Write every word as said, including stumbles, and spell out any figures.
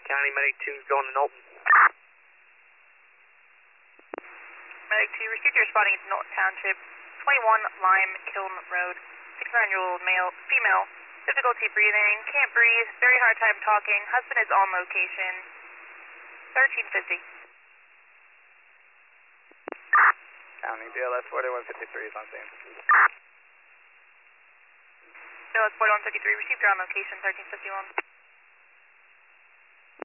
County, Medic two is going to Knowlton. Medic two, received your spotting at Knowlton Township, twenty-one Lime Kiln Road, sixty-nine-year-old male, female, difficulty breathing, can't breathe, very hard time talking, husband is on location, thirteen fifty. County, B L S forty-one fifty-three is on scene. B L S forty-one fifty-three, received your on location, thirteen fifty-one.